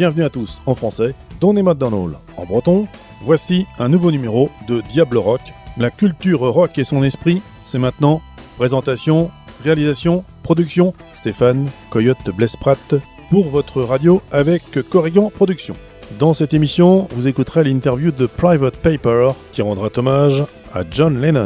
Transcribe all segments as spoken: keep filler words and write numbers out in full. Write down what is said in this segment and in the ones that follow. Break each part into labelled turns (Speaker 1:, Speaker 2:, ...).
Speaker 1: bienvenue à tous en français, Donnez-moi Donald en breton. Voici un nouveau numéro de Diable Rock. La culture rock et son esprit, c'est maintenant. Présentation, réalisation, production, Stéphane Coyote Blespratt pour votre radio avec Corrigan Productions. Dans cette émission, vous écouterez l'interview de Private Paper qui rendra hommage à John Lennon.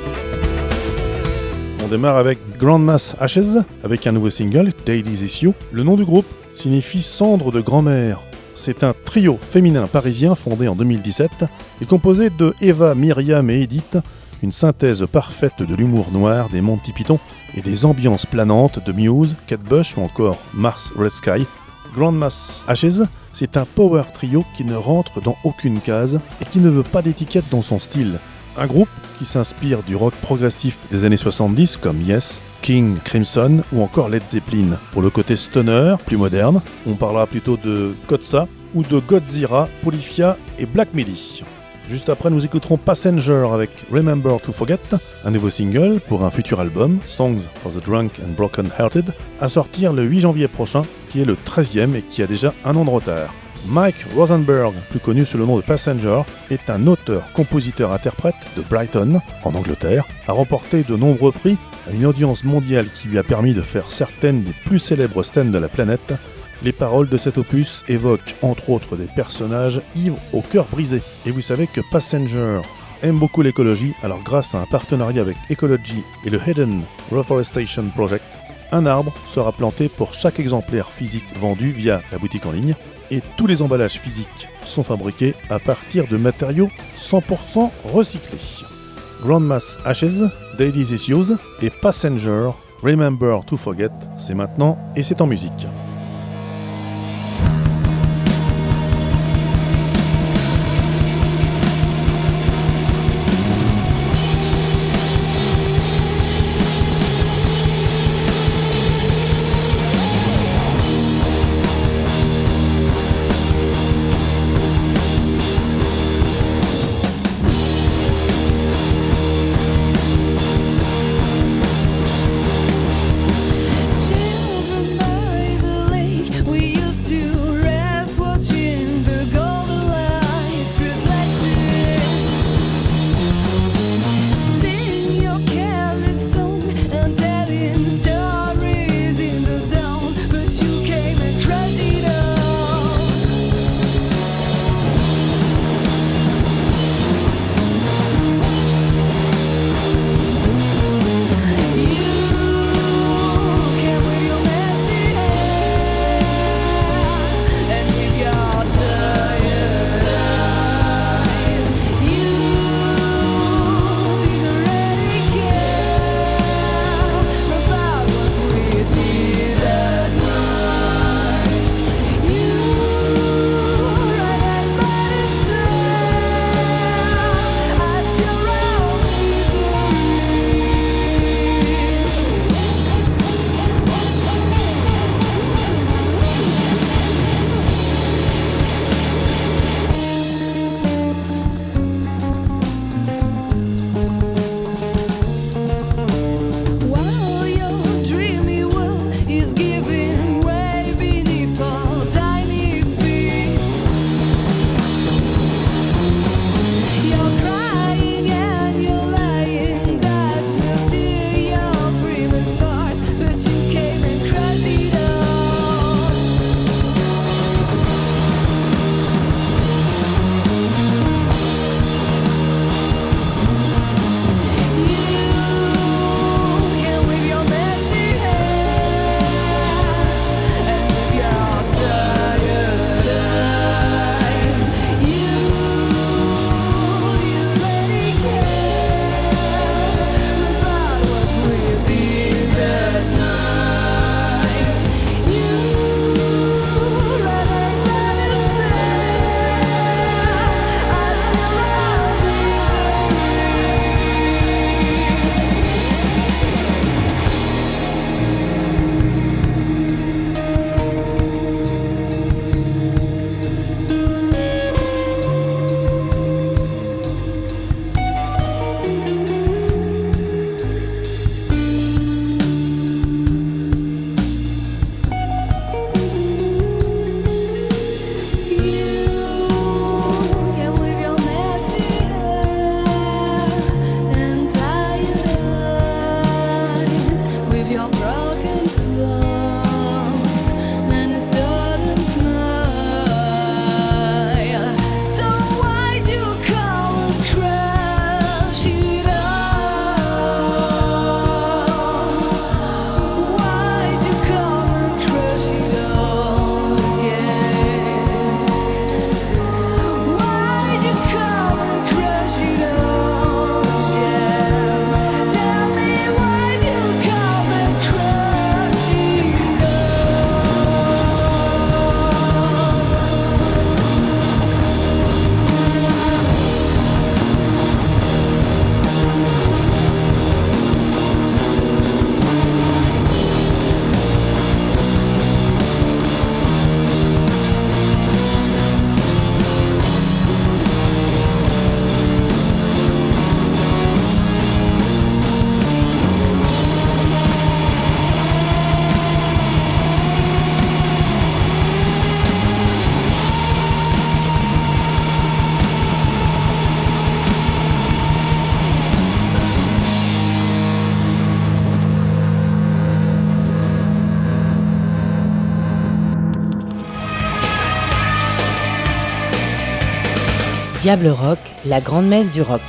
Speaker 1: On démarre avec Grandma's Ashes, avec un nouveau single, Daily's Issue. Le nom du groupe signifie cendre de grand-mère. C'est un trio féminin parisien fondé en deux mille dix-sept et composé de Eva, Myriam et Edith, une synthèse parfaite de l'humour noir des Monty Python et des ambiances planantes de Muse, Kate Bush ou encore Mars Red Sky. Grandma's Ashes, c'est un power trio qui ne rentre dans aucune case et qui ne veut pas d'étiquette dans son style. Un groupe qui s'inspire du rock progressif des années soixante-dix comme Yes, King Crimson ou encore Led Zeppelin. Pour le côté stoner, plus moderne, on parlera plutôt de Kotza ou de Godzilla, Polyphia et Black Midi. Juste après, nous écouterons Passenger avec Remember to Forget, un nouveau single pour un futur album, Songs for the Drunk and Broken Hearted, à sortir le huit janvier prochain, qui est le treizième et qui a déjà un an de retard. Mike Rosenberg, plus connu sous le nom de Passenger, est un auteur, compositeur, interprète de Brighton, en Angleterre, a remporté de nombreux prix à une audience mondiale qui lui a permis de faire certaines des plus célèbres scènes de la planète. Les paroles de cet opus évoquent entre autres des personnages ivres au cœur brisé. Et vous savez que Passenger aime beaucoup l'écologie, alors grâce à un partenariat avec Ecology et le Hidden Reforestation Project, un arbre sera planté pour chaque exemplaire physique vendu via la boutique en ligne. Et tous les emballages physiques sont fabriqués à partir de matériaux cent pour cent recyclés. Grandma's Ashes, Daily's Issues et Passenger, Remember to Forget, c'est maintenant et c'est en musique.
Speaker 2: Children by the Diable Rock, la grande messe du rock.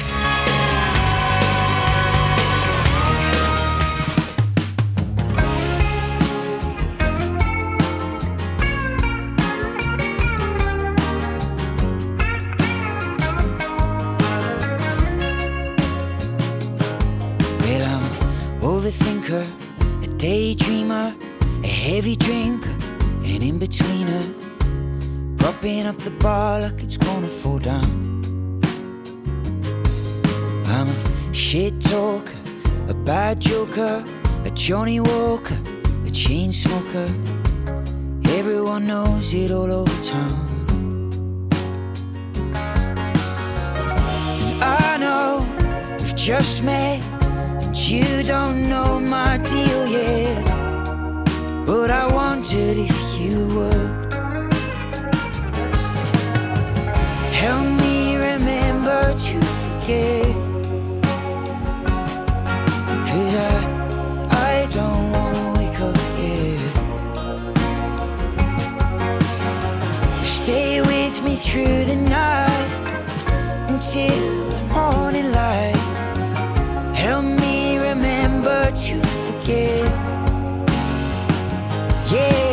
Speaker 3: Well, I'm overthinker, a daydreamer, a heavy drinker, an in-betweener, propping up the bar like it's gonna fall down. I'm a shit talker, a bad joker, a Johnny Walker, a chain smoker. Everyone knows it all over town. And I know we've just met, and you don't know my deal yet, but I wondered if you would help me remember to forget. Cause I, I don't wanna wake up yet. Stay with me through the night until the morning light. Help me remember to forget. Yeah.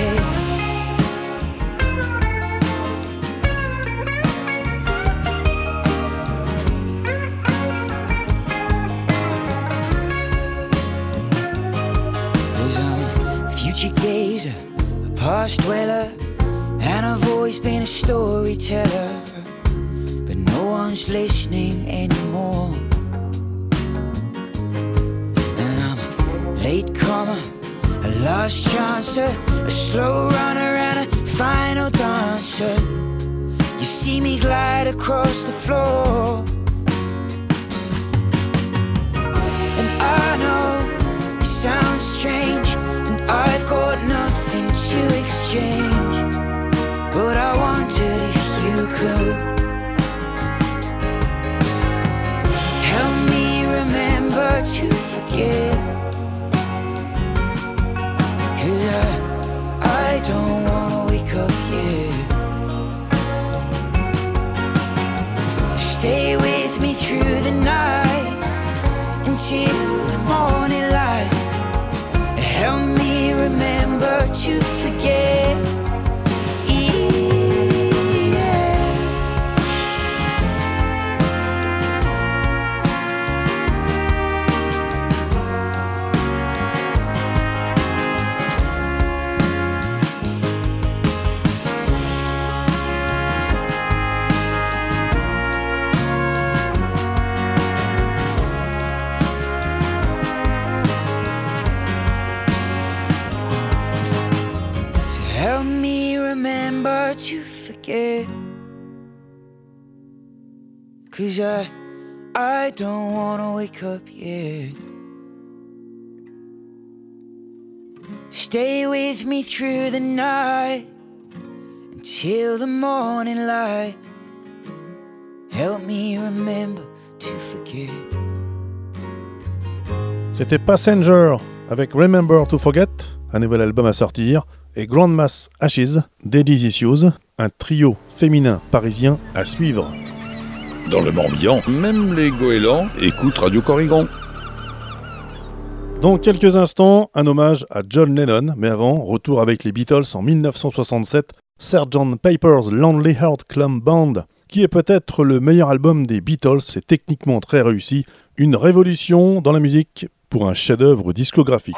Speaker 3: Gazer, a past dweller, and I've always been a storyteller, but no one's listening anymore. And I'm a late comer, a last chancer, a slow runner and a final dancer. You see me glide across the floor, and I know it sounds strange, I've got nothing to exchange, but I wondered if you could help me remember to forget. Cause I, I don't wanna wake up yet. Stay with me through the night until the morning light. Help me remember to forget. Help me remember to forget. Cause I, I don't wanna wake up yet. Stay with me through the night until the morning light. Help me remember to forget.
Speaker 1: C'était Passenger avec Remember to Forget, un nouvel album à sortir, et Grandma's Ashes, Daddy's Issues, un trio féminin parisien à suivre.
Speaker 4: Dans le Morbihan, même les goélands écoutent Radio Corrigan.
Speaker 1: Dans quelques instants, un hommage à John Lennon, mais avant, retour avec les Beatles en dix-neuf cent soixante-sept, sergeant Pepper's Lonely Heart Club Band, qui est peut-être le meilleur album des Beatles, c'est techniquement très réussi, une révolution dans la musique pour un chef-d'œuvre discographique.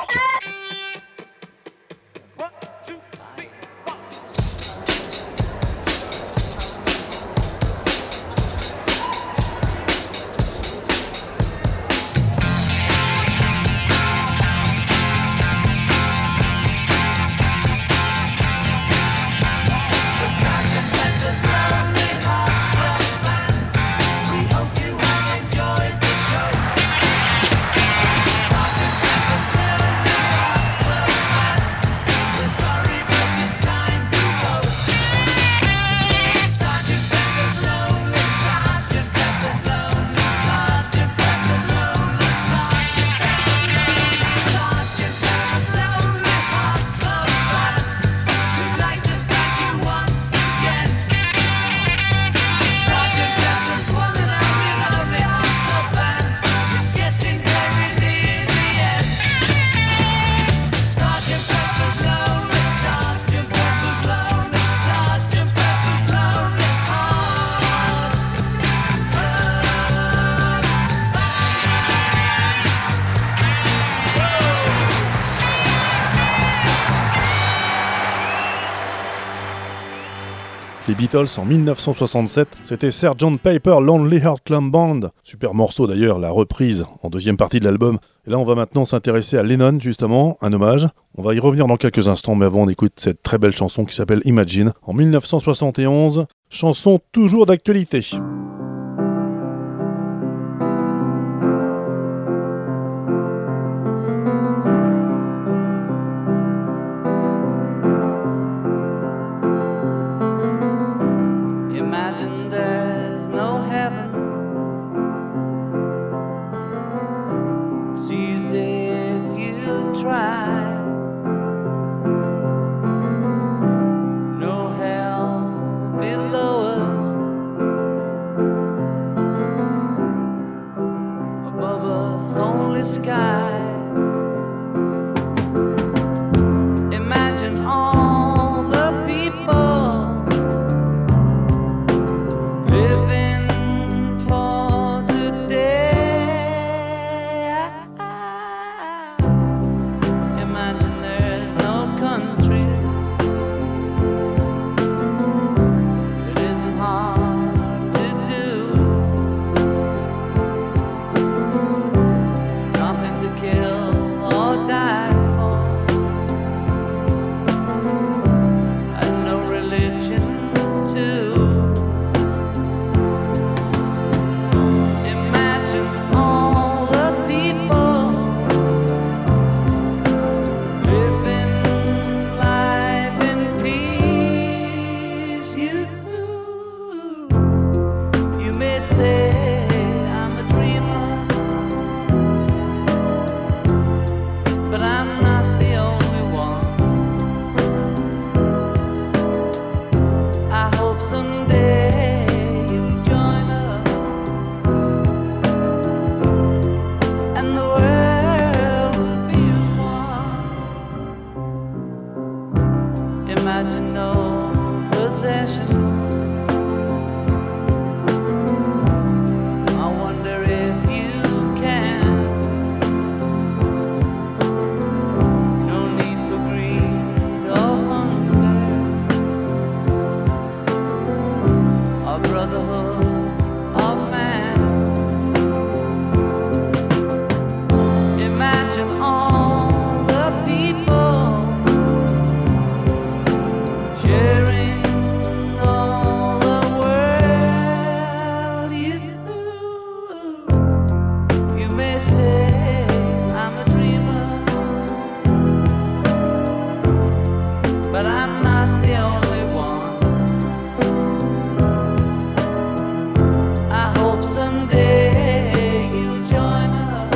Speaker 1: les Beatles en dix-neuf cent soixante-sept. C'était sergeant Pepper Lonely Heart Club Band. Super morceau d'ailleurs, la reprise en deuxième partie de l'album. Et là, on va maintenant s'intéresser à Lennon, justement, un hommage. On va y revenir dans quelques instants, mais avant, on écoute cette très belle chanson qui s'appelle Imagine, en dix-neuf cent soixante et onze. Chanson toujours d'actualité.
Speaker 5: Imagine there's no heaven. It's easy if you try. No hell below us. Above us only sky. Imagine all the people living for today. Imagine there's no countries. It isn't hard to do. Nothing to kill or die for, and no religion too. Imagine all the people living life in peace. You, you may say I'm a dreamer, but I'm not the only one. I hope someday you'll join us, and the world will be as one. Imagine no possessions. I wonder if you can. No need for greed or hunger, or brotherhood of man. Imagine all the people sharing all the world. You, you may say I'm a dreamer, but I'm not the only one. I hope someday you'll join us,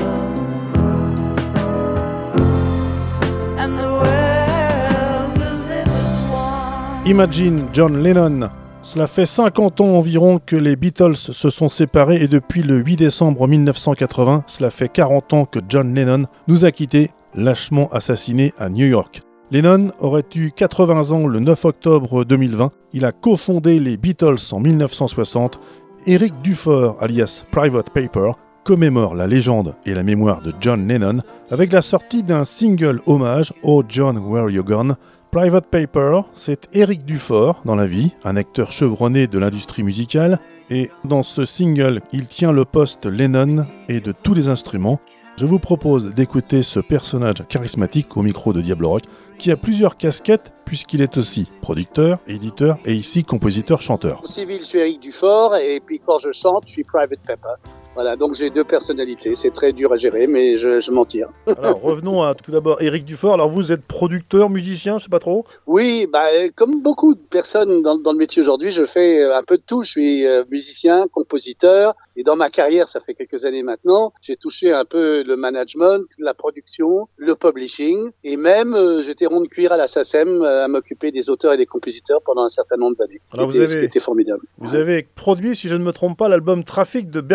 Speaker 5: and the world will live as one.
Speaker 1: Imagine John Lennon. Cela fait cinquante ans environ que les Beatles se sont séparés et depuis le huit décembre dix-neuf cent quatre-vingts, cela fait quarante ans que John Lennon nous a quittés, lâchement assassiné à New York. Lennon aurait eu quatre-vingts ans le neuf octobre deux mille vingt. Il a cofondé les Beatles en dix-neuf cent soixante. Eric Dufort, alias Private Paper, commémore la légende et la mémoire de John Lennon avec la sortie d'un single hommage au John Where You Gone. Private Paper, c'est Eric Dufort dans la vie, un acteur chevronné de l'industrie musicale, et dans ce single, il tient le poste Lennon et de tous les instruments. Je vous propose d'écouter ce personnage charismatique au micro de Diablo Rock, qui a plusieurs casquettes puisqu'il est aussi producteur, éditeur et ici compositeur-chanteur.
Speaker 6: En civil, je suis Eric Dufort et puis quand je chante, je suis Private Pepper. Voilà, donc j'ai deux personnalités, c'est très dur à gérer, mais je, je m'en tire.
Speaker 1: Alors revenons à tout d'abord Eric Dufort. Alors vous êtes producteur, musicien, je sais pas trop.
Speaker 6: Oui, bah, comme beaucoup de personnes dans, dans le métier aujourd'hui, je fais un peu de tout. Je suis euh, musicien, compositeur, et dans ma carrière, ça fait quelques années maintenant, j'ai touché un peu le management, la production, le publishing, et même euh, j'étais rond de cuir à la S A C E M euh, à m'occuper des auteurs et des compositeurs pendant un certain nombre d'années.
Speaker 1: Alors
Speaker 6: ce
Speaker 1: vous
Speaker 6: qui
Speaker 1: avez,
Speaker 6: était formidable.
Speaker 1: Vous avez produit, si je ne me trompe pas, l'album Trafic de Bernard Lavilliers.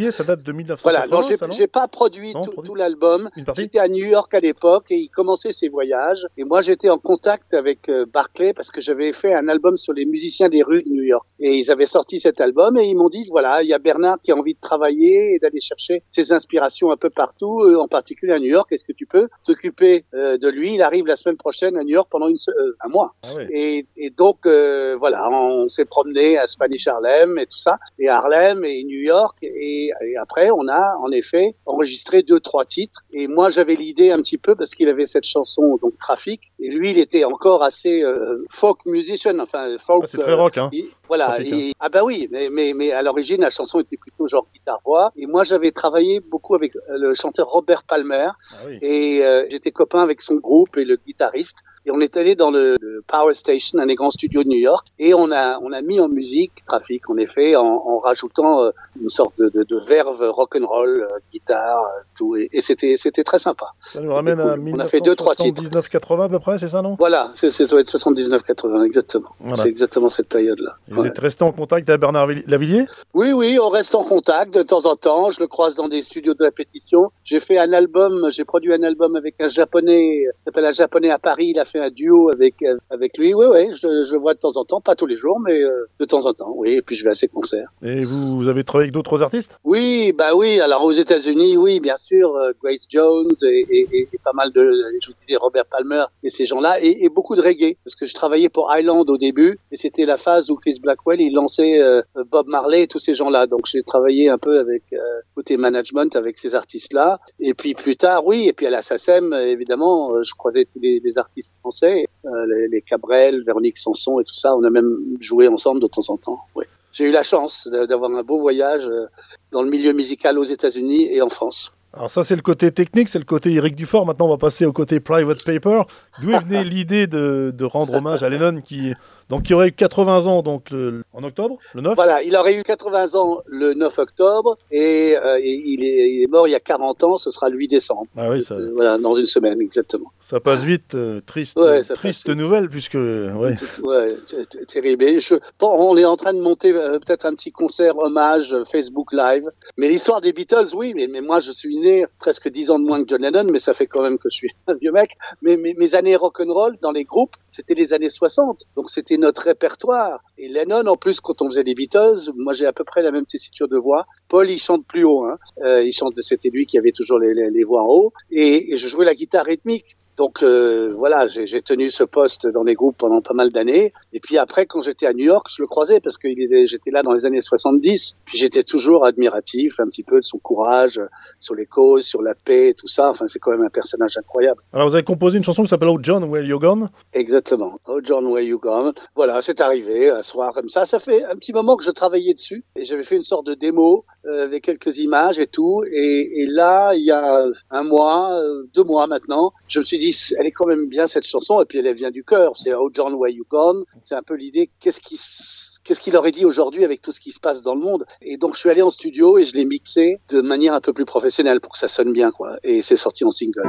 Speaker 1: Lavilliers, ça date de mille neuf cent
Speaker 6: Voilà,
Speaker 1: quatre-vingts,
Speaker 6: non, j'ai,
Speaker 1: ça, non
Speaker 6: j'ai pas produit
Speaker 1: Non,
Speaker 6: tout,
Speaker 1: produit.
Speaker 6: tout l'album.
Speaker 1: Une partie.
Speaker 6: J'étais à New York à l'époque et il commençait ses voyages. Et moi, j'étais en contact avec euh, Barclay parce que j'avais fait un album sur les musiciens des rues de New York. Et ils avaient sorti cet album et ils m'ont dit, voilà, il y a Bernard qui a envie de travailler et d'aller chercher ses inspirations un peu partout, euh, en particulier à New York. Est-ce que tu peux t'occuper euh, de lui? Il arrive la semaine prochaine à New York pendant une se- euh, un mois.
Speaker 1: Ah oui.
Speaker 6: Et, et donc, euh, voilà, on s'est promené à Spanish Harlem et tout ça, et Harlem et New York. Et, et après, on a en effet enregistré deux, trois titres. Et moi, j'avais l'idée un petit peu parce qu'il avait cette chanson, donc Trafic. Et lui, il était encore assez euh, folk musician, enfin folk.
Speaker 1: Ah, c'est très rock, hein.
Speaker 6: il- voilà.
Speaker 1: Trafic,
Speaker 6: Et, ah bah oui, mais, mais, mais à l'origine, la chanson était plutôt genre guitare-voix. Et moi, j'avais travaillé beaucoup avec le chanteur Robert Palmer.
Speaker 1: Ah oui.
Speaker 6: Et euh, j'étais copain avec son groupe et le guitariste. Et on est allé dans le, le Power Station, un des grands studios de New York, et on a on a mis en musique Trafic, en effet, en, en rajoutant euh, une sorte de, de, de verve rock'n'roll, euh, guitare, euh, tout, et, et c'était c'était très sympa.
Speaker 1: Ça nous ramène à
Speaker 6: cool. On a fait deux, trois titres.
Speaker 1: dix-neuf quatre-vingts à peu près, c'est ça, non?
Speaker 6: Voilà, c'est c'est doit être soixante-dix-neuf quatre-vingts, exactement.
Speaker 1: Voilà.
Speaker 6: C'est exactement cette période-là.
Speaker 1: Et vous
Speaker 6: Ouais.
Speaker 1: êtes resté en contact avec Bernard Villi- Lavilliers?
Speaker 6: Oui, oui, on reste en contact de temps en temps. Je le croise dans des studios de répétition. J'ai fait un album, j'ai produit un album avec un japonais, qui s'appelle un japonais à Paris. Il a fait un duo avec avec lui. Oui, oui, je, je le vois de temps en temps, pas tous les jours, mais euh, de temps en temps. Oui, et puis je vais à ses concerts.
Speaker 1: Et vous, vous avez travaillé avec d'autres artistes?
Speaker 6: Oui, bah oui. Alors aux États-Unis, oui, bien sûr, euh, Grace Jones et, et, et, et pas mal de, je vous disais Robert Palmer et ces gens-là, et, et beaucoup de reggae, parce que je travaillais pour Island au début, et c'était la phase où Chris Blackwell il lançait euh, Bob Marley et tous ces gens-là. Donc j'ai travaillé un peu avec euh, côté management avec ces artistes-là. Et puis plus tard, oui, et puis à la S A C E M, évidemment, euh, je croisais tous les, les artistes français, euh, les, les Cabrel, Véronique Sanson et tout ça. On a même joué ensemble de temps en temps. Oui. J'ai eu la chance d'avoir un beau voyage dans le milieu musical aux États-Unis et en France.
Speaker 1: Alors ça, c'est le côté technique, c'est le côté Eric Dufort. Maintenant, on va passer au côté Private Paper. D'où est venue l'idée de, de rendre hommage à Lennon, qui, donc, qui aurait eu quatre-vingts ans donc, le, en octobre, le neuf?
Speaker 6: Voilà, il aurait eu quatre-vingts ans le neuf octobre et, euh, et il, est, il est mort il y a quarante ans, ce sera le huit décembre.
Speaker 1: Ah oui, ça,
Speaker 6: Euh, voilà, dans une semaine, exactement.
Speaker 1: ça passe vite. euh, triste
Speaker 6: Ouais, ça
Speaker 1: triste
Speaker 6: passe vite.
Speaker 1: nouvelle, puisque... Ouais.
Speaker 6: Ouais, c'est- c'est terrible. Et je, bon, on est en train de monter euh, peut-être un petit concert hommage euh, Facebook Live. Mais l'histoire des Beatles, oui, mais, mais moi je suis né presque dix ans de moins que John Lennon, mais ça fait quand même que je suis un vieux mec. Mais, mais mes années rock'n'roll dans les groupes, c'était les années soixante. Donc c'était notre répertoire. Et Lennon, en plus, quand on faisait les Beatles, moi j'ai à peu près la même tessiture de voix. Paul, il chante plus haut. Hein. Euh, il chante, c'était lui qui avait toujours les, les, les voix en haut. Et, et je jouais la guitare rythmique. Donc euh, voilà, j'ai, j'ai tenu ce poste dans les groupes pendant pas mal d'années. Et puis après, quand j'étais à New York, je le croisais parce que il était, j'étais là dans les années soixante-dix. Puis j'étais toujours admiratif un petit peu de son courage sur les causes, sur la paix et tout ça. Enfin, c'est quand même un personnage incroyable.
Speaker 1: Alors, vous avez composé une chanson qui s'appelle Oh John, Where You Gone?
Speaker 6: Exactement. Oh John, Where You Gone. Voilà, c'est arrivé un soir comme ça. Ça fait un petit moment que je travaillais dessus et j'avais fait une sorte de démo euh, avec quelques images et tout. Et, et là, il y a un mois, euh, deux mois maintenant, je me suis dit, elle est quand même bien cette chanson, et puis elle vient du cœur. C'est Oh John, Where You Gone. C'est un peu l'idée, qu'est-ce qui, qu'est-ce qu'il aurait dit aujourd'hui avec tout ce qui se passe dans le monde. Et donc je suis allé en studio et je l'ai mixé de manière un peu plus professionnelle pour que ça sonne bien, quoi. Et c'est sorti en single.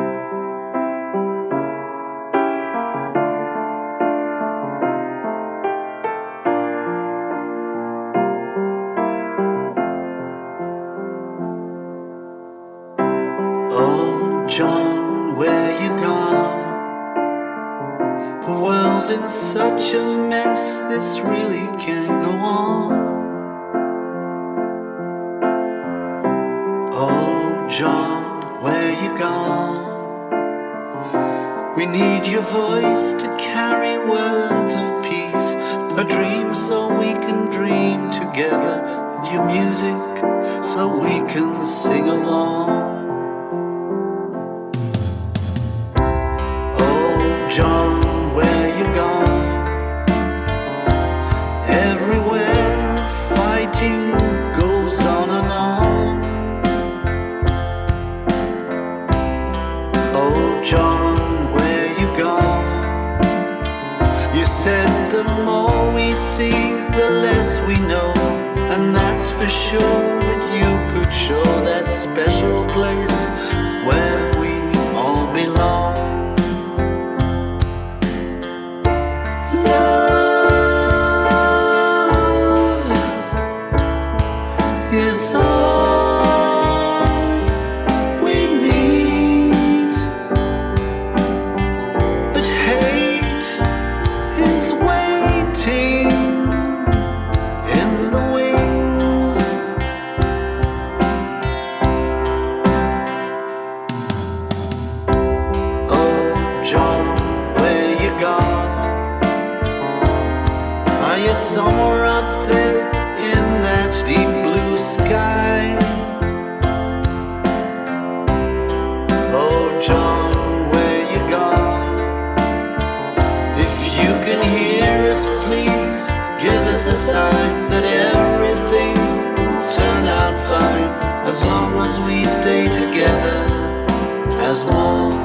Speaker 5: Oh, John, where you gone? The world's in such a mess, this really can't go on. Oh, John, where you gone? We need your voice to carry words of peace, a dream so we can dream together, your music so we can sing along. John, where you gone? Everywhere fighting goes on and on. Oh, John, where you gone? You said the more we see, the less we know, and that's for sure. But you could show that special place where we all belong. Love is all John, where you gone? If you can hear us, please give us a sign that everything will turn out fine, as long as we stay together as one.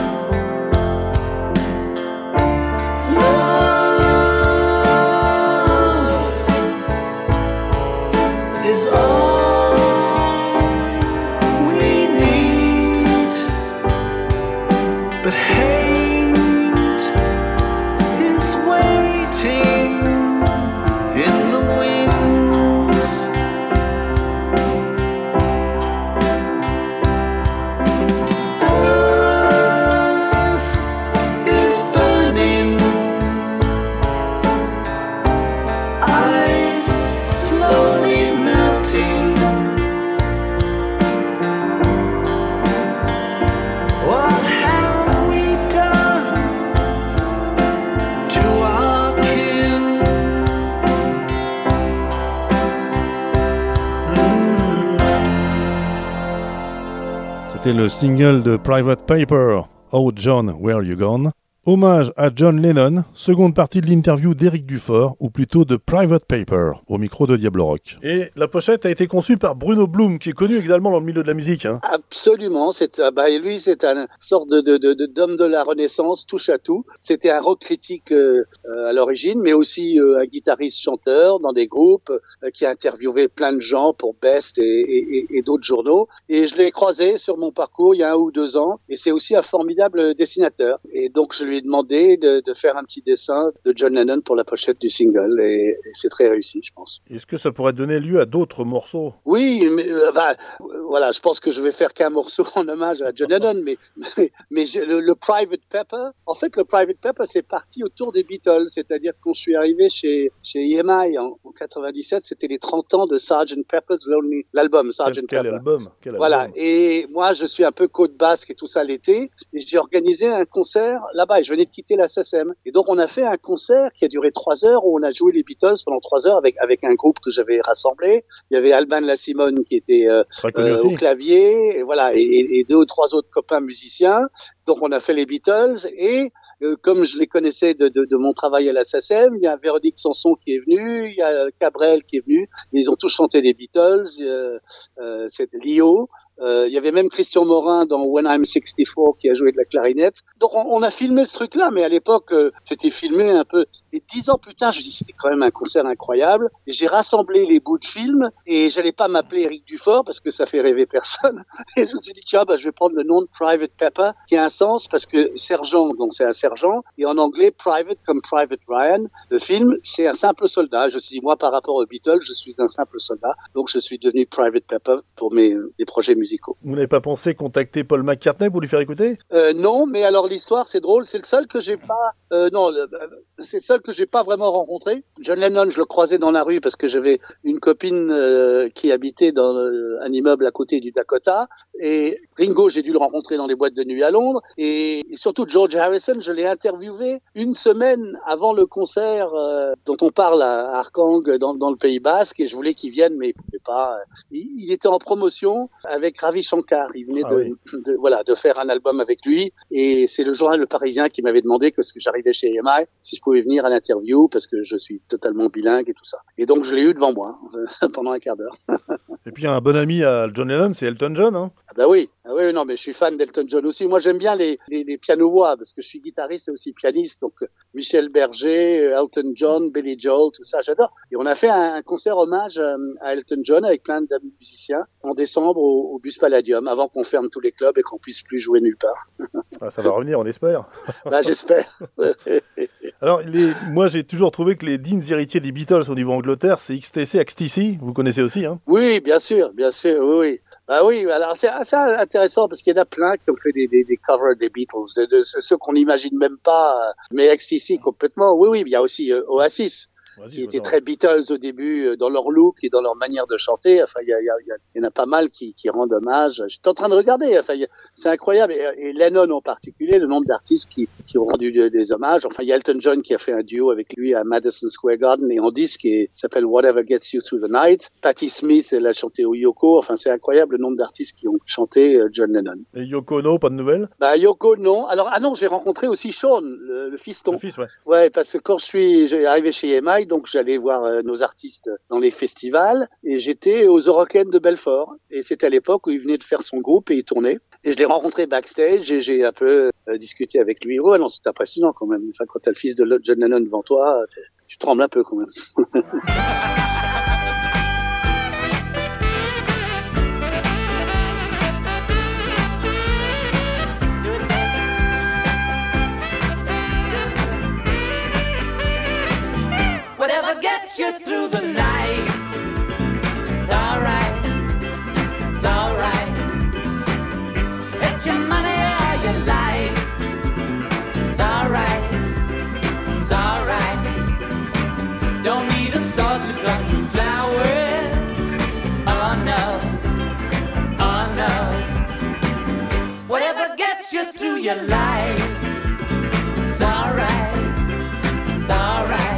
Speaker 1: C'était le single de Private Paper, Oh John, Where You Gone? Hommage à John Lennon, seconde partie de l'interview d'Éric Dufort, ou plutôt de Private Paper, au micro de Diablo Rock. Et la pochette a été conçue par Bruno Blum, qui est connu également dans le milieu de la musique. Hein.
Speaker 6: Absolument, c'est, bah, lui c'est un sorte de, de, de, d'homme de la Renaissance, touche à tout. C'était un rock critique euh, à l'origine, mais aussi euh, un guitariste-chanteur dans des groupes, euh, qui a interviewé plein de gens pour Best et, et, et, et d'autres journaux. Et je l'ai croisé sur mon parcours il y a un ou deux ans, et c'est aussi un formidable dessinateur. Et donc je lui ai demandé de, de faire un petit dessin de John Lennon pour la pochette du single, et, et c'est très réussi, je pense.
Speaker 1: Est-ce que ça pourrait donner lieu à d'autres morceaux?
Speaker 6: Oui, mais euh, enfin, voilà, je pense que je vais faire qu'un morceau en hommage à John Lennon, mais mais, mais je, le, le Private Pepper, en fait, le Private Pepper, c'est parti autour des Beatles, c'est-à-dire que quand je suis arrivé chez chez E M I en, en quatre-vingt-dix-sept, c'était les trente ans de sergeant Pepper's Lonely, l'album sergeant
Speaker 1: Quel, quel
Speaker 6: Pepper.
Speaker 1: Album, quel
Speaker 6: voilà,
Speaker 1: album.
Speaker 6: Et moi, je suis un peu côte basque et tout ça l'été, et j'ai organisé un concert là-bas. Et je venais de quitter la S A C E M, et donc on a fait un concert qui a duré trois heures où on a joué les Beatles pendant trois heures avec avec un groupe que j'avais rassemblé. Il y avait Alban Lassimone qui était euh, euh, au clavier, et voilà, et, et deux ou trois autres copains musiciens. Donc on a fait les Beatles, et euh, comme je les connaissais de, de, de mon travail à la S A C E M, il y a Véronique Sanson qui est venue, il y a Cabrel qui est venu, ils ont tous chanté les Beatles, euh, euh, c'est Lio. Euh, il y avait même Christian Morin dans When I'm sixty-four qui a joué de la clarinette. Donc on, on a filmé ce truc-là, mais à l'époque euh, c'était filmé un peu. Et dix ans plus tard, je dis c'était quand même un concert incroyable. Et j'ai rassemblé les bouts de film, et j'allais pas m'appeler Éric Dufort parce que ça fait rêver personne. Et je me suis dit tiens, bah je vais prendre le nom de Private Pepper, qui a un sens parce que sergent, donc c'est un sergent, et en anglais Private comme Private Ryan. Le film c'est un simple soldat. Je me suis dit moi par rapport aux Beatles, je suis un simple soldat, donc je suis devenu Private Pepper pour mes des projets musicaux.
Speaker 1: Vous n'avez pas pensé contacter Paul McCartney pour lui faire écouter?
Speaker 6: euh, Non, mais alors l'histoire c'est drôle, c'est le seul que j'ai pas, euh, non, le, c'est le seul que j'ai pas vraiment rencontré. John Lennon, je le croisais dans la rue parce que j'avais une copine euh, qui habitait dans le, un immeuble à côté du Dakota, et Ringo, j'ai dû le rencontrer dans les boîtes de nuit à Londres, et, et surtout George Harrison, je l'ai interviewé une semaine avant le concert euh, dont on parle à Arkang dans, dans le Pays Basque, et je voulais qu'il vienne, mais il pouvait pas. Il, il était en promotion avec Ravi Shankar, il venait ah de, oui. de, de voilà de faire un album avec lui, et c'est le journal Le Parisien qui m'avait demandé que ce que j'arrivais chez E M I, si je pouvais venir à l'interview parce que je suis totalement bilingue et tout ça. Et donc je l'ai eu devant moi pendant un quart d'heure.
Speaker 1: Et puis un bon ami à John Lennon, c'est Elton John, hein?
Speaker 6: Ah bah oui, ah oui, non mais je suis fan d'Elton John aussi. Moi j'aime bien les les, les piano-voix parce que je suis guitariste et aussi pianiste, donc Michel Berger, Elton John, Billy Joel, tout ça, j'adore. Et on a fait un, un concert hommage à Elton John avec plein d'amis musiciens en décembre au, au Bus Palladium, avant qu'on ferme tous les clubs et qu'on puisse plus jouer nulle part.
Speaker 1: Ah, ça va revenir, on espère.
Speaker 6: Bah, j'espère.
Speaker 1: Alors, les, moi, j'ai toujours trouvé que les dignes héritiers des Beatles au niveau Angleterre, c'est X T C, X T C, vous connaissez aussi, hein?
Speaker 6: Oui, bien sûr, bien sûr, oui, oui. Bah oui, alors c'est assez intéressant parce qu'il y en a plein qui ont fait des, des, des covers des Beatles, de, de, de ceux qu'on n'imagine même pas, mais X T C complètement. Oui, oui, il y a aussi euh, Oasis.
Speaker 1: Vas-y,
Speaker 6: qui
Speaker 1: je veux
Speaker 6: étaient
Speaker 1: savoir.
Speaker 6: très Beatles au début euh, dans leur look et dans leur manière de chanter. Enfin, il y, a, il y, a, il y en a pas mal qui, qui rendent hommage. J'étais en train de regarder. Enfin, il y a, c'est incroyable. Et, et Lennon en particulier, le nombre d'artistes qui, qui ont rendu des, des hommages. Enfin, il y a Elton John qui a fait un duo avec lui à Madison Square Garden et en disque qui s'appelle Whatever Gets You Through the Night. Patti Smith, elle a chanté au Yoko. Enfin, c'est incroyable le nombre d'artistes qui ont chanté euh, John Lennon.
Speaker 1: Et Yoko Ono, pas de nouvelles?
Speaker 6: Bah, Yoko, non. Alors, ah non, j'ai rencontré aussi Sean, le, le fiston.
Speaker 1: Le fils, ouais.
Speaker 6: Ouais, parce que quand je suis j'ai arrivé chez E M I, donc j'allais voir euh, nos artistes dans les festivals et j'étais aux Eurocaines de Belfort. Et c'était à l'époque où il venait de faire son groupe et il tournait. Et je l'ai rencontré backstage et j'ai un peu euh, discuté avec lui. Ouais, non, c'est impressionnant quand même. Enfin, quand t'as le fils de John Lennon devant toi, tu trembles un peu quand même.
Speaker 3: Whatever gets you through the night, it's alright, it's alright. It's your money or your life, it's alright, it's alright. Don't need a salt to cut through flowers, oh no, oh no. Whatever gets you through your life, it's alright, it's alright.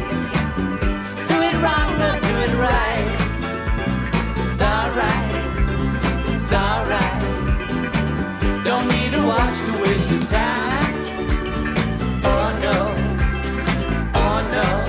Speaker 3: Wrong or do it right, it's alright, it's alright. Don't need to watch to waste your time, oh no, oh no.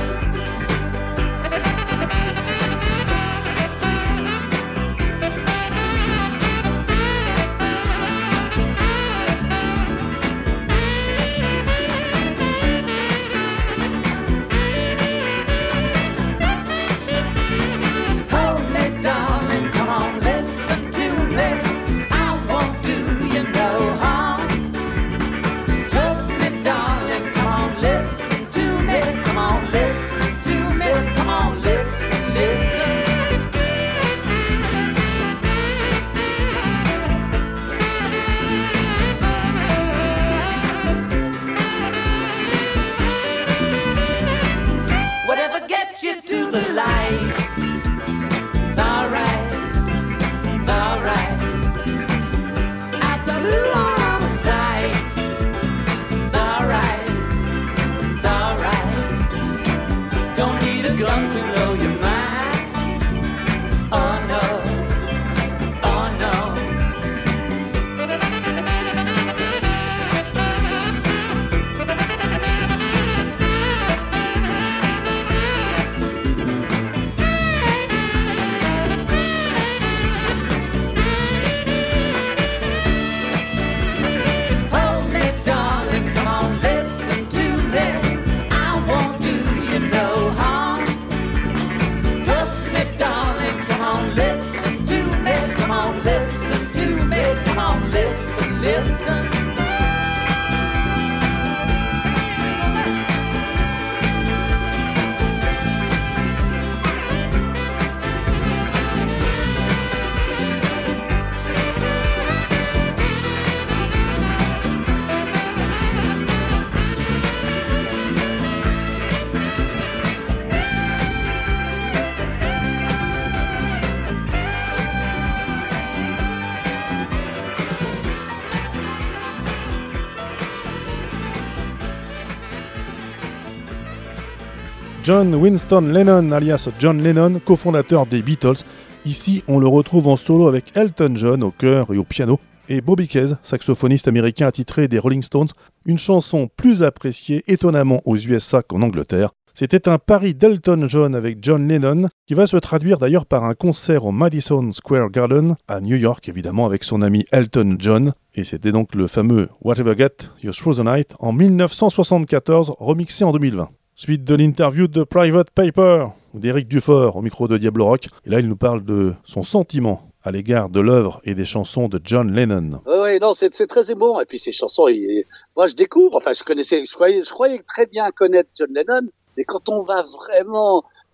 Speaker 1: John Winston Lennon, alias John Lennon, cofondateur des Beatles. Ici, on le retrouve en solo avec Elton John au chœur et au piano, et Bobby Keys, saxophoniste américain attitré des Rolling Stones, une chanson plus appréciée étonnamment aux U S A qu'en Angleterre. C'était un pari d'Elton John avec John Lennon, qui va se traduire d'ailleurs par un concert au Madison Square Garden, à New York évidemment, avec son ami Elton John. Et c'était donc le fameux Whatever Get You Through the Night en dix-neuf cent soixante-quatorze, remixé en deux mille vingt. Suite de l'interview de Private Paper, d'Éric Dufort au micro de Diablo Rock. Et là, il nous parle de son sentiment à l'égard de l'œuvre et des chansons de John Lennon.
Speaker 6: Oui, oui, non, c'est, c'est très émouvant. Et puis ces chansons, il, moi je découvre, enfin je connaissais, je croyais, je croyais très bien connaître John Lennon, mais quand on va vraiment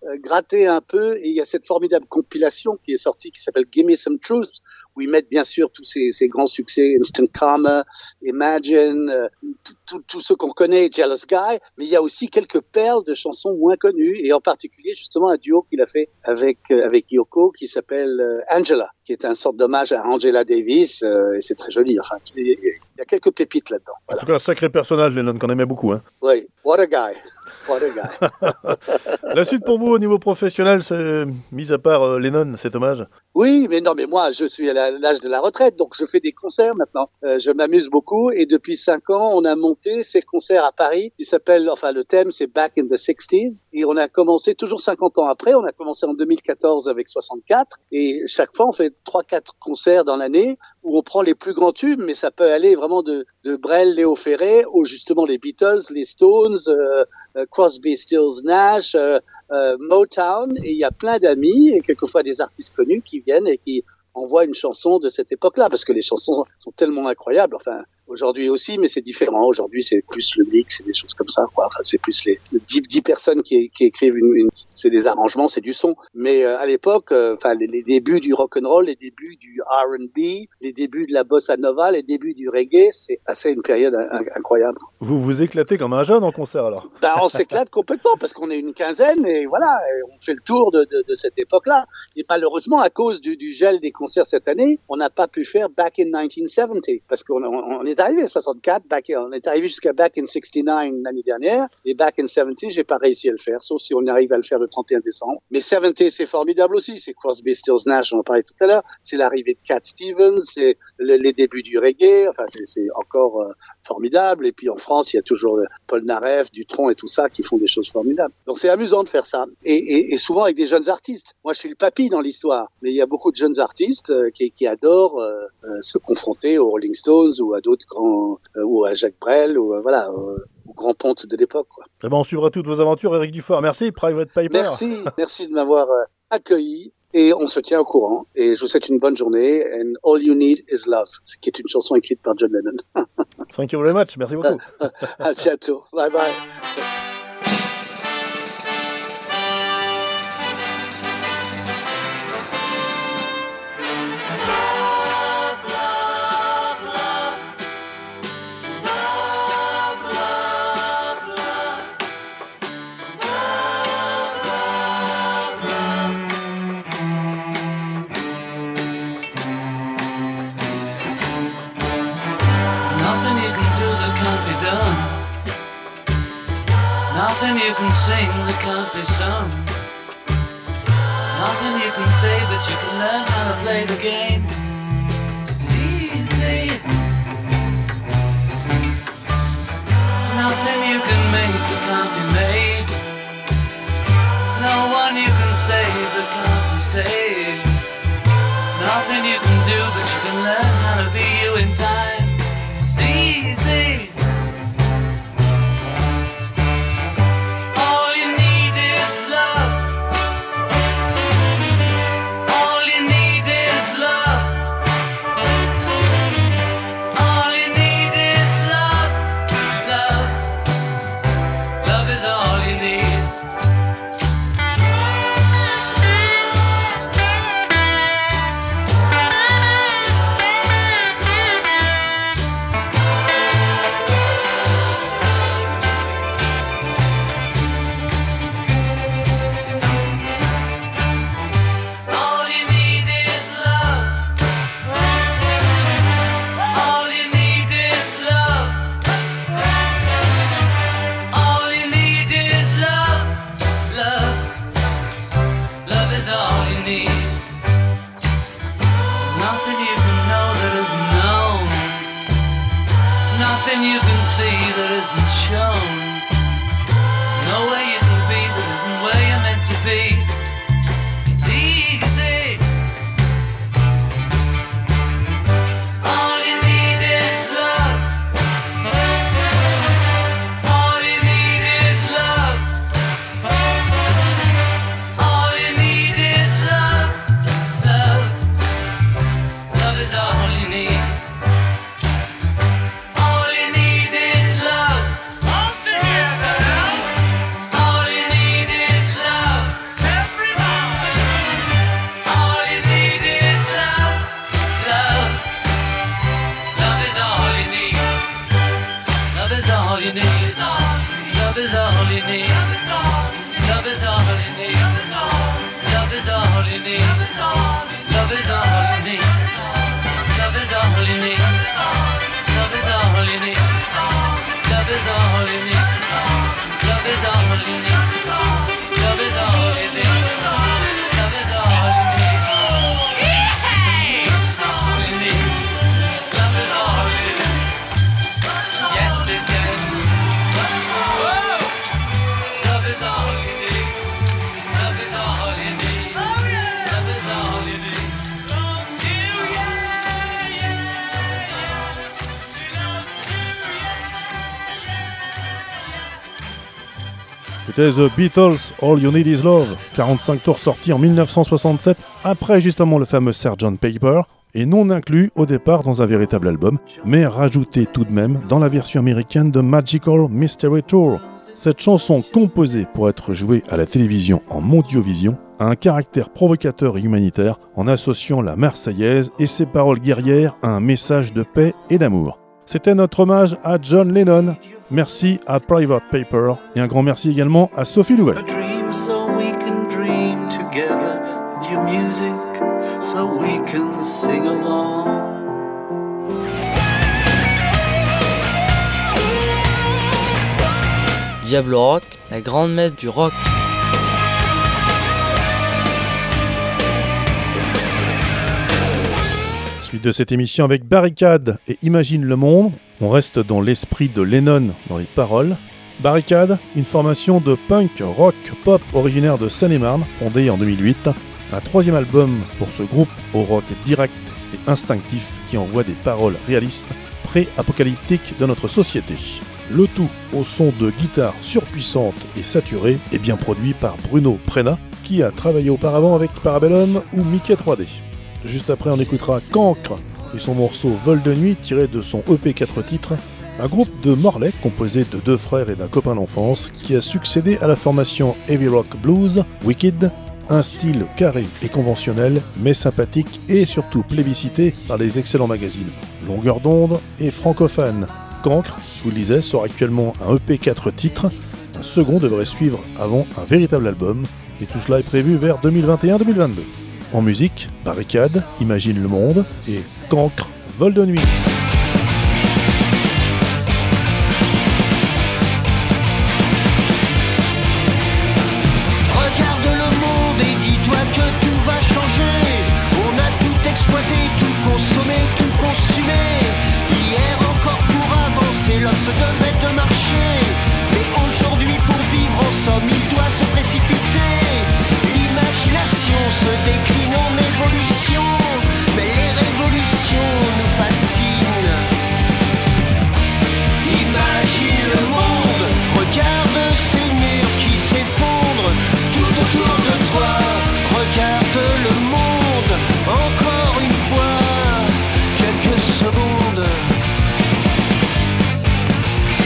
Speaker 6: euh, gratté un peu et il y a cette formidable compilation qui est sortie qui s'appelle Give Me Some Truth où ils mettent bien sûr tous ces, ces grands succès, Instant Karma, Imagine, euh, tous ceux qu'on connaît, Jealous Guy, mais il y a aussi quelques perles de chansons moins connues et en particulier justement un duo qu'il a fait avec euh, avec Yoko qui s'appelle euh, Angela, qui est un sorte d'hommage à Angela Davis euh, et c'est très joli. Enfin, il y a quelques pépites là-dedans. Voilà.
Speaker 1: En tout cas, un sacré personnage, Lennon, qu'on aimait beaucoup. Hein.
Speaker 6: Oui, what a guy. What a guy.
Speaker 1: La suite pour vous au niveau professionnel, c'est, mis à part euh, Lennon, cet hommage.
Speaker 6: Oui, mais non, mais moi, je suis à l'âge de la retraite, donc je fais des concerts maintenant. Euh, je m'amuse beaucoup et depuis cinq ans, on a monté ces concerts à Paris. Ils s'appellent, enfin, le thème, c'est Back in the sixties. Et on a commencé toujours cinquante ans après. On a commencé en deux mille quatorze avec soixante-quatre. Et chaque fois, on fait trois, quatre concerts dans l'année où on prend les plus grands tubes, mais ça peut aller vraiment de, de Brel, Léo Ferré, ou justement les Beatles, les Stones, euh, Crosby, Stills, Nash, euh, euh, Motown, et il y a plein d'amis et quelquefois des artistes connus qui viennent et qui envoient une chanson de cette époque-là, parce que les chansons sont tellement incroyables. Enfin, aujourd'hui aussi, mais c'est différent. Aujourd'hui, c'est plus le mix, c'est des choses comme ça, quoi. Enfin, c'est plus les dix, dix personnes qui, qui écrivent une, une, c'est des arrangements, c'est du son. Mais euh, à l'époque, euh, enfin, les, les débuts du rock and roll, les débuts du R and B, les débuts de la bossa nova, les débuts du reggae, c'est assez une période incroyable.
Speaker 1: Vous vous éclatez comme un jeune en concert, alors?
Speaker 6: Ben, on s'éclate complètement parce qu'on est une quinzaine et voilà, et on fait le tour de, de, de cette époque-là. Et malheureusement, à cause du, du gel des concerts cette année, on n'a pas pu faire Back in nineteen seventy parce qu'on on, on est arrivé à soixante-quatre, back, on est arrivé jusqu'à Back in sixty-nine l'année dernière, et Back in seventy, j'ai pas réussi à le faire, sauf si on arrive à le faire le trente et un décembre. Mais soixante, c'est formidable aussi, c'est Crosby, Stills, Nash, on en parlait tout à l'heure, c'est l'arrivée de Cat Stevens, c'est le, les débuts du reggae, enfin c'est, c'est encore euh, formidable, et puis en France, il y a toujours euh, Paul Naref, Dutronc et tout ça qui font des choses formidables. Donc c'est amusant de faire ça, et, et, et souvent avec des jeunes artistes. Moi, je suis le papy dans l'histoire, mais il y a beaucoup de jeunes artistes euh, qui, qui adorent euh, euh, se confronter aux Rolling Stones ou à d'autres grands Euh, ou à Jacques Brel, ou euh, voilà, euh, au grand ponte de l'époque, quoi.
Speaker 1: Eh ben, on suivra toutes vos aventures, Éric Dufour. Merci, Private Piper.
Speaker 6: Merci, merci de m'avoir euh, accueilli, et on se tient au courant, et je vous souhaite une bonne journée, and all you need is love, ce qui est une chanson écrite par John Lennon.
Speaker 1: Thank you very much, merci beaucoup.
Speaker 6: À bientôt, bye bye.
Speaker 5: Nothing you can sing that can't be sung. Nothing you can say, but you can learn how to play the game. It's easy. Nothing you can make that can't be made. No one you can save that can't be saved. Nothing you can do, but you can learn how to be you in time. It's easy.
Speaker 7: All you need is love. Love is all you need. Love is all you need. Love is all you need. Love is all you need. Love is all you need. Love is all you need. Love is all you need. Love is all you need. Love is all you need. Love is all you need.
Speaker 1: C'était The Beatles, All You Need Is Love, quarante-cinq tours sortis en mille neuf cent soixante-sept, après justement le fameux sergeant Paper, et non inclus au départ dans un véritable album, mais rajouté tout de même dans la version américaine de Magical Mystery Tour. Cette chanson composée pour être jouée à la télévision en mondiovision a un caractère provocateur et humanitaire en associant la Marseillaise et ses paroles guerrières à un message de paix et d'amour. C'était notre hommage à John Lennon. Merci à Private Paper et un grand merci également à Sophie Louvel.
Speaker 8: Diablo Rock, la grande messe du rock.
Speaker 1: Suite de cette émission avec Barricade et Imagine le monde. On reste dans l'esprit de Lennon dans les paroles. Barricade, une formation de punk, rock, pop originaire de Seine-et-Marne, fondée en deux mille huit. Un troisième album pour ce groupe au rock direct et instinctif qui envoie des paroles réalistes, pré-apocalyptiques de notre société. Le tout au son de guitare surpuissante et saturée et bien produit par Bruno Prena, qui a travaillé auparavant avec Parabellum ou Mickey trois D. Juste après, on écoutera Cancre et son morceau Vol de nuit tiré de son E P quatre titres, un groupe de Morlaix composé de deux frères et d'un copain d'enfance qui a succédé à la formation Heavy Rock Blues Wicked, un style carré et conventionnel mais sympathique et surtout plébiscité par les excellents magazines Longueur d'onde et Francophone. Cancre, je vous le disais, sort actuellement un E P quatre titres, un second devrait suivre avant un véritable album et tout cela est prévu vers deux mille vingt et un deux mille vingt-deux. En musique, Barricade, Imagine le monde et Cancre, Vol de nuit.
Speaker 9: Regarde le monde et dis-toi que tout va changer. On a tout exploité, tout consommé, tout consumé. Hier encore pour avancer, l'homme se devait de marcher. Mais aujourd'hui pour vivre en somme, il doit se précipiter. L'imagination se décline en évolution, mais les révolutions nous fascinent. Imagine le monde, regarde ces murs qui s'effondrent tout autour de toi. Regarde le monde, encore une fois, quelques secondes.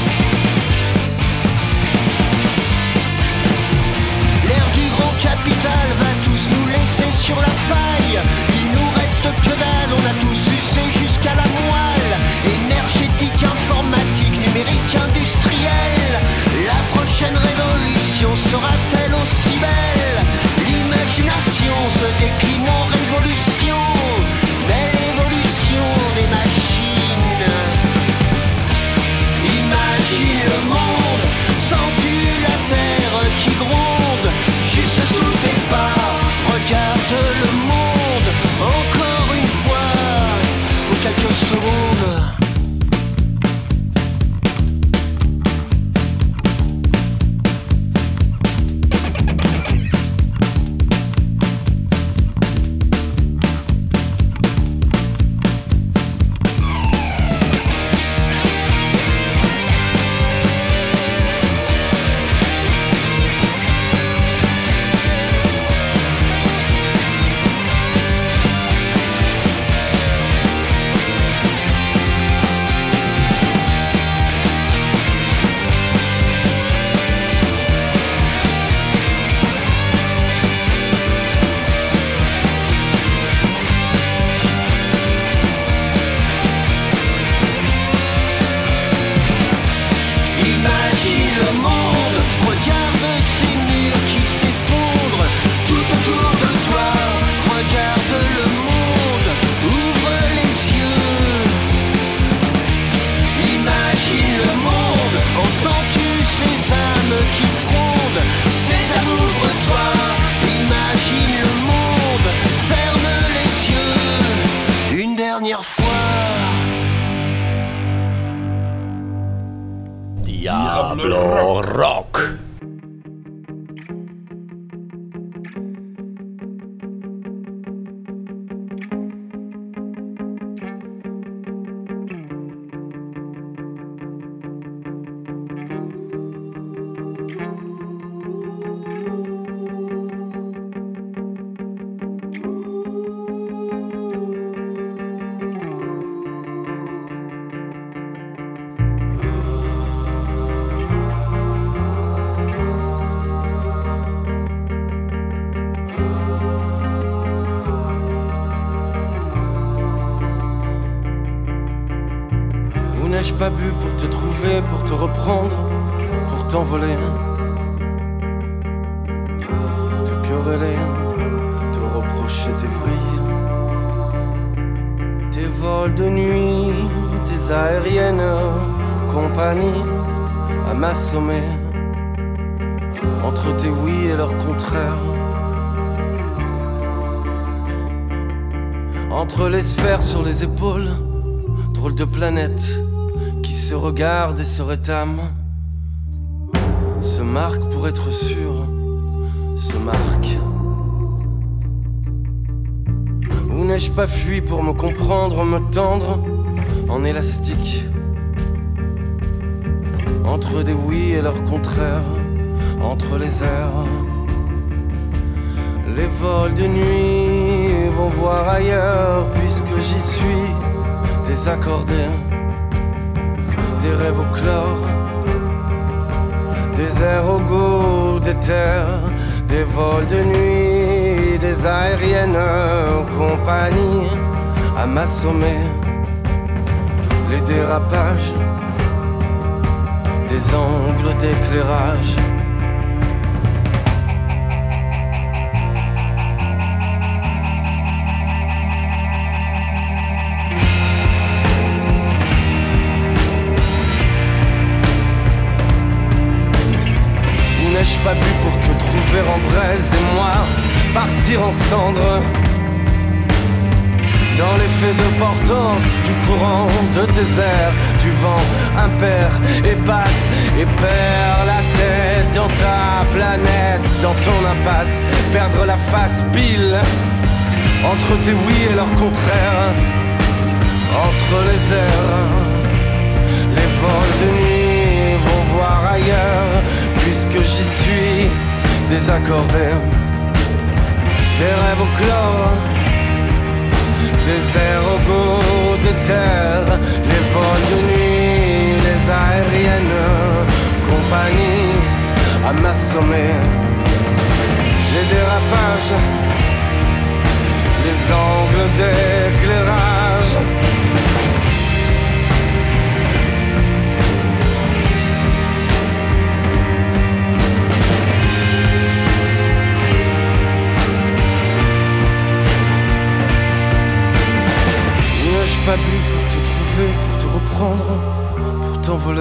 Speaker 10: Diablo Rock.
Speaker 11: N'ai-je pas bu pour te trouver, pour te reprendre, pour t'envoler, te quereller, te reprocher tes vrilles, tes vols de nuit, tes aériennes compagnie à m'assommer entre tes oui et leurs contraires, entre les sphères sur les épaules, drôle de planète se regarde et se rétame, se marque pour être sûr, se marque. Où n'ai-je pas fui pour me comprendre, me tendre en élastique, entre des oui et leurs contraires, entre les airs. Les vols de nuit vont voir ailleurs, puisque j'y suis désaccordé. Des rêves au chlore, des airs au goût des terres, des vols de nuit, des aériennes compagnie à m'assommer, les dérapages, des angles d'éclairage. N'ai-je pas bu pour te trouver en braise et moi partir en cendres dans l'effet de portance du courant de tes airs, du vent impair et passe et perd la tête dans ta planète, dans ton impasse, perdre la face pile entre tes oui et leurs contraires, entre les airs, les vols de nuit vont voir ailleurs. Puisque j'y suis désaccordé, des rêves au chlore, des airs au goût des terres, les vols de nuit, les aériennes compagnie à m'assommer, les dérapages, les angles d'éclairage. Pas bu pour te trouver, pour te reprendre, pour t'envoler,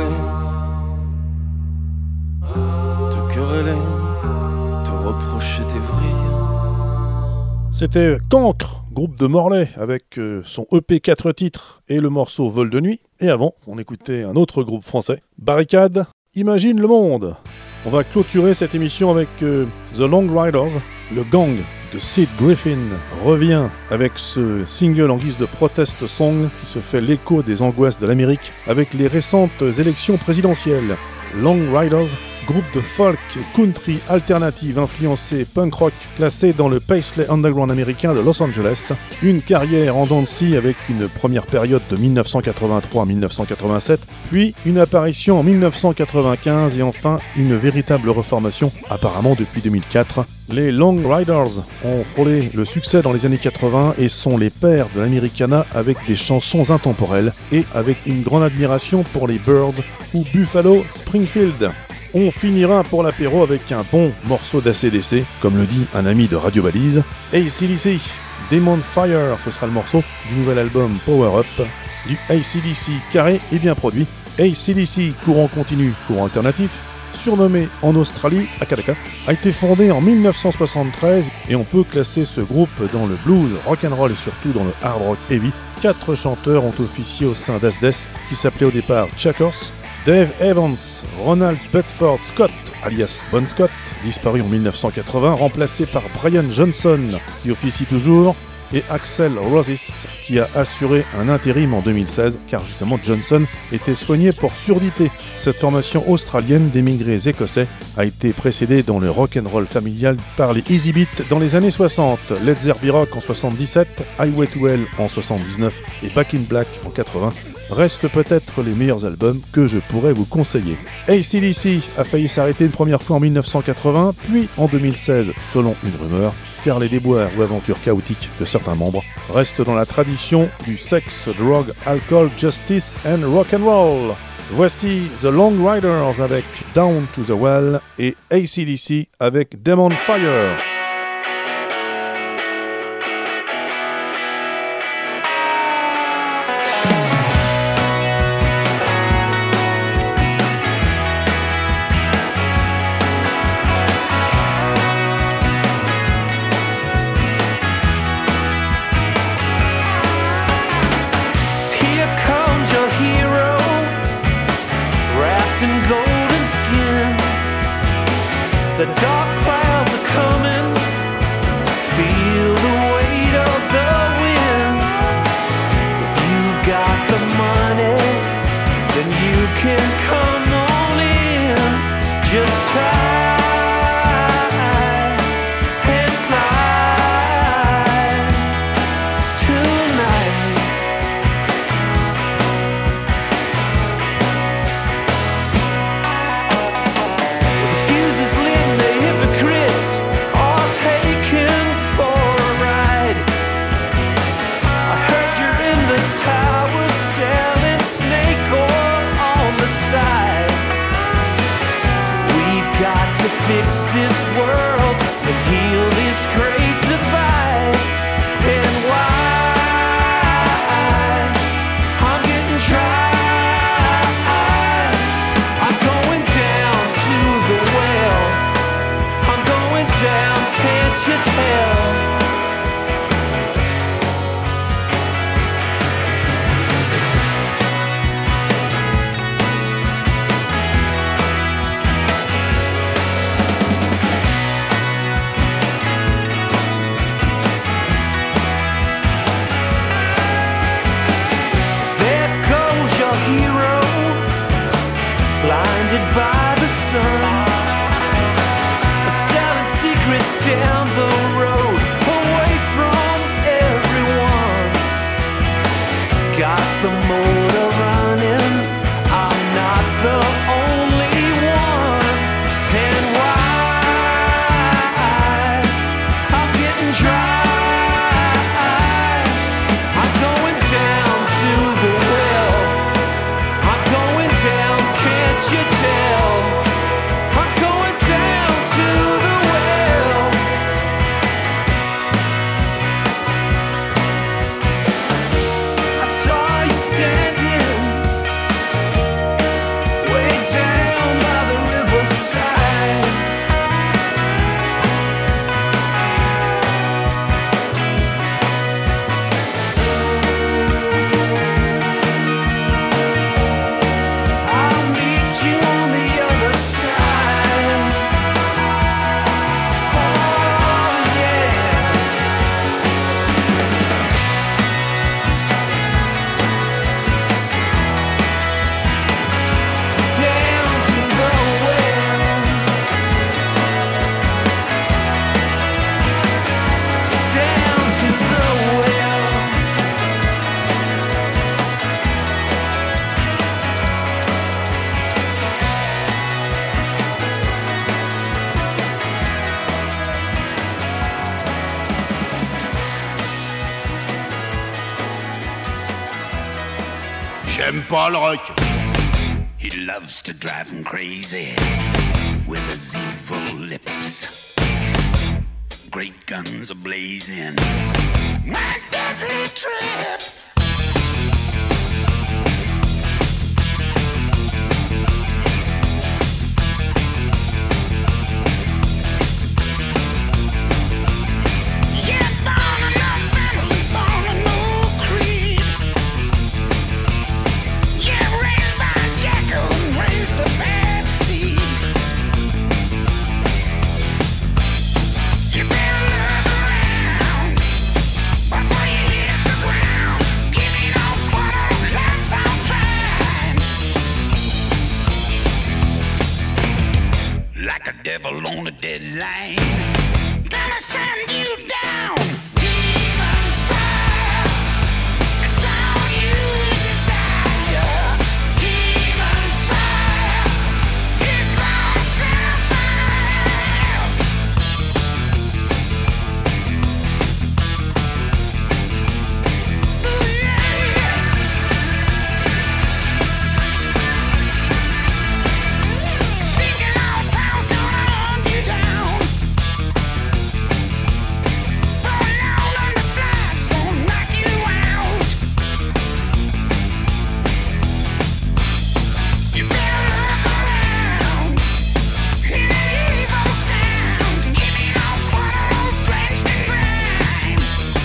Speaker 11: te quereller, te reprocher tes vrilles.
Speaker 1: C'était Cancre, groupe de Morlaix, avec euh, son E P quatre titres et le morceau Vol de nuit. Et avant, on écoutait un autre groupe français, Barricade, Imagine le monde. On va clôturer cette émission avec euh, The Long Riders, le gang de Sid Griffin revient avec ce single en guise de protest song qui se fait l'écho des angoisses de l'Amérique avec les récentes élections présidentielles. Long Riders, groupe de folk country alternative influencé punk rock classé dans le Paisley Underground américain de Los Angeles. Une carrière en dents de scie avec une première période de dix-neuf cent quatre-vingt-trois à dix-neuf cent quatre-vingt-sept, puis une apparition en dix-neuf cent quatre-vingt-quinze et enfin une véritable reformation apparemment depuis deux mille quatre. Les Long Riders ont frôlé le succès dans les années quatre-vingts et sont les pères de l'Americana avec des chansons intemporelles et avec une grande admiration pour les Byrds ou Buffalo Springfield. On finira pour l'apéro avec un bon morceau d'A C D C, comme le dit un ami de Radio Balise. A C D C, Demon Fire, ce sera le morceau du nouvel album Power Up, du A C D C carré et bien produit. A C D C, courant continu, courant alternatif, surnommé en Australie Akadaka, a été fondé en dix-neuf cent soixante-treize et on peut classer ce groupe dans le blues, rock'n'roll et surtout dans le hard rock heavy. Quatre chanteurs ont officié au sein d'Asdes qui s'appelait au départ Checkers, Dave Evans, Ronald Bedford Scott, alias Bon Scott, disparu en dix-neuf cent quatre-vingts, remplacé par Brian Johnson, qui officie toujours, et Axel Roses, qui a assuré un intérim en deux mille seize, car justement Johnson était soigné pour surdité. Cette formation australienne d'émigrés écossais a été précédée dans le rock'n'roll familial par les Easy Beat dans les années soixante, Led Zeppelin Rock en soixante-dix-sept, Highway to Hell en soixante-dix-neuf et Back in Black en quatre-vingts. Restent peut-être les meilleurs albums que je pourrais vous conseiller. A C D C a failli s'arrêter une première fois en dix-neuf cent quatre-vingts, puis en deux mille seize, selon une rumeur, car les déboires ou aventures chaotiques de certains membres restent dans la tradition du sexe, drug, alcool, justice and rock'n'roll. Voici The Long Riders avec Down to the Well et A C D C avec Demon Fire.
Speaker 10: The dark clouds are coming. Feel the weight of the wind. If you've got the money, then you can come on in. Just try and fly tonight. The fuse is lit. Fix this world and heal this great divide. And why I'm getting dry. I'm going down to the well. I'm going down, can't you tell? By the sun, selling secrets down the road, away from everyone. Got the motor running, I'm not the only one. And why I'm getting dry. I'm going down to the well. I'm going down, can't you tell? I'm going down to the well. I saw you standing way down by the riverside. I'll meet you on the other side. Oh yeah. Down to the well. Down to the well.
Speaker 12: J'aime pas le rock.
Speaker 9: He loves to drive him crazy with his evil lips. Great guns are blazing. My deadly trip. Yeah, born in no family, born in no creed. Yeah, raised by jackal and
Speaker 5: like a devil on a deadline. Gonna send you down. Demon fire. It's all you desire. Demon fire. It's all set fire. Sinking all pound, gonna hunt you down. Burn out under flash, gonna knock you out. You better look around. Hear the evil sound. Give me all quarter drenched in grime.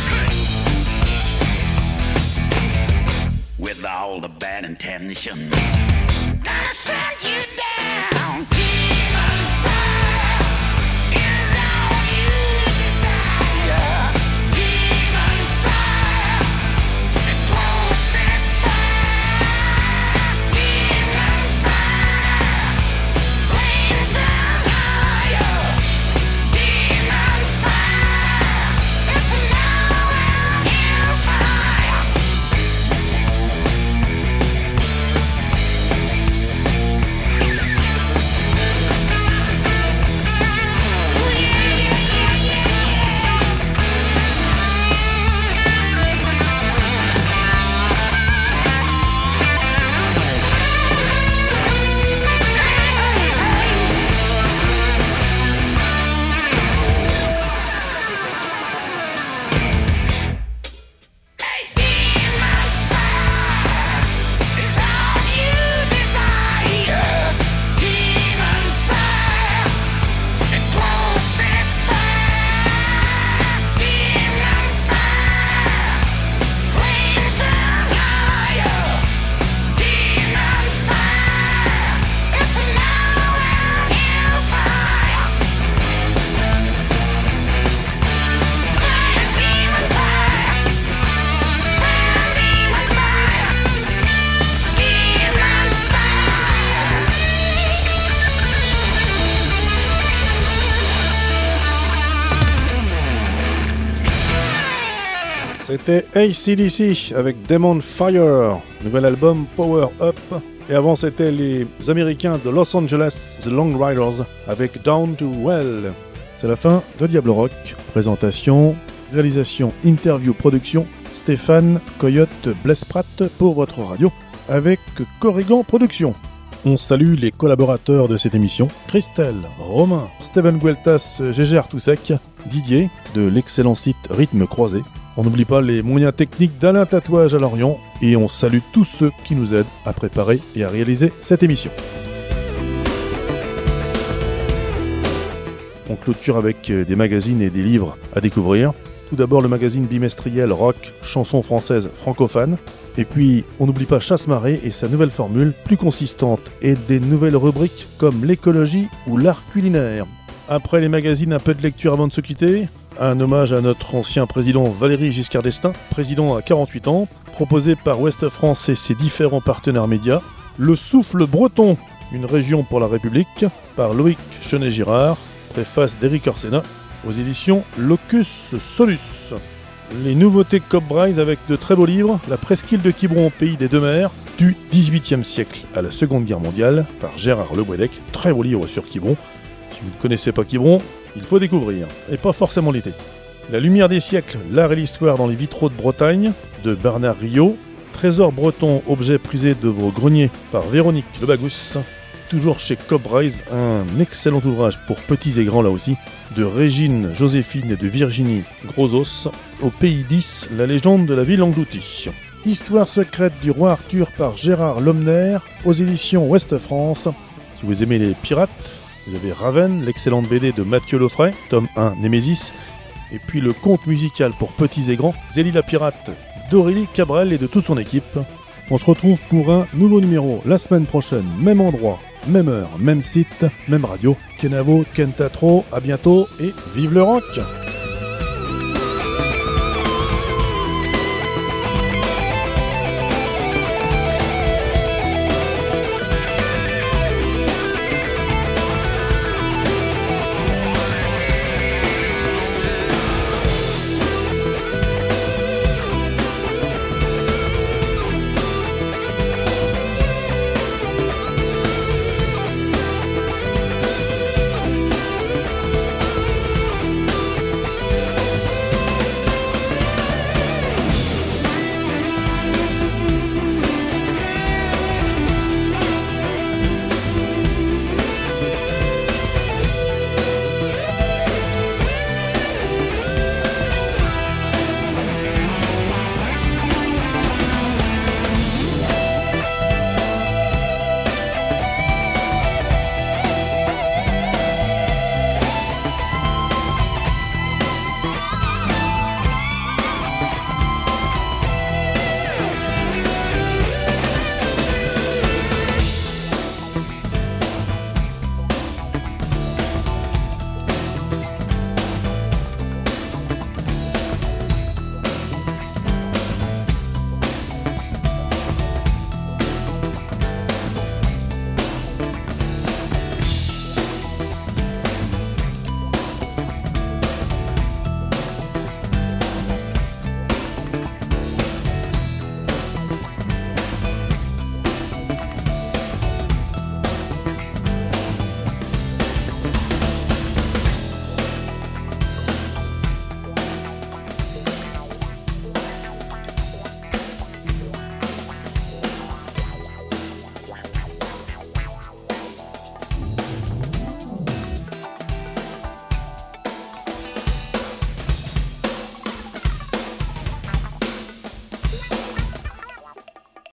Speaker 5: With all the bad intentions, gonna send you down. Demon fire is all you desire. Demon fire, it will set fire. Demon fire, flames burn higher. Demon fire, it's now and hellfire. Hey, demon fire is all you desire. Demon fire, it will set fire. Demon fire, flames burn higher. Demon fire, it's now and hellfire. Fire, demon fire. Fire, demon fire. Demon fire.
Speaker 1: C'était A C D C avec Demon Fire, nouvel album Power Up. Et avant, c'était les Américains de Los Angeles, The Long Riders, avec Down to Well. C'est la fin de Diablo Rock. Présentation, réalisation, interview, production, Stéphane Coyote Blesprat pour votre radio, avec Corrigan Productions. On salue les collaborateurs de cette émission, Christelle, Romain, Steven Gueltas, Gégère Toussec, Didier, de l'excellent site Rythme Croisé. On n'oublie pas les moyens techniques d'Alain Tatouage à Lorient, et on salue tous ceux qui nous aident à préparer et à réaliser cette émission. On clôture avec des magazines et des livres à découvrir. Tout d'abord le magazine bimestriel Rock, chansons françaises francophones. Et puis on n'oublie pas Chasse-Marée et sa nouvelle formule plus consistante et des nouvelles rubriques comme l'écologie ou l'art culinaire. Après les magazines, un peu de lecture avant de se quitter. Un hommage à notre ancien président Valéry Giscard d'Estaing, président à quarante-huit ans, proposé par Ouest France et ses différents partenaires médias. Le souffle breton, une région pour la République, par Loïc Chenet-Girard, préface d'Éric Orsena, aux éditions Locus Solus. Les nouveautés Cobbraise avec de très beaux livres, La presqu'île de Quiberon au pays des deux mers, du dix-huitième siècle à la Seconde Guerre mondiale, par Gérard Le Boisdec, très beau livre sur Quiberon. Si vous ne connaissez pas Quiberon, il faut découvrir, et pas forcément l'été. La lumière des siècles, l'art et l'histoire dans les vitraux de Bretagne, de Bernard Riot. Trésor breton, objet prisé de vos greniers, par Véronique Le Bagousse. Toujours chez Cobbraise, un excellent ouvrage pour petits et grands là aussi, de Régine, Joséphine et de Virginie Grosos, au pays dix, la légende de la ville engloutie. Histoire secrète du roi Arthur par Gérard Lomner, aux éditions Ouest France. Si vous aimez les pirates, vous avez Raven, l'excellente B D de Mathieu Lefray, tome un, Némésis, et puis le conte musical pour petits et grands, Zélie la pirate, d'Aurélie Cabrel et de toute son équipe. On se retrouve pour un nouveau numéro la semaine prochaine, même endroit, même heure, même site, même radio. Kenavo, Kentatro, à bientôt et vive le rock!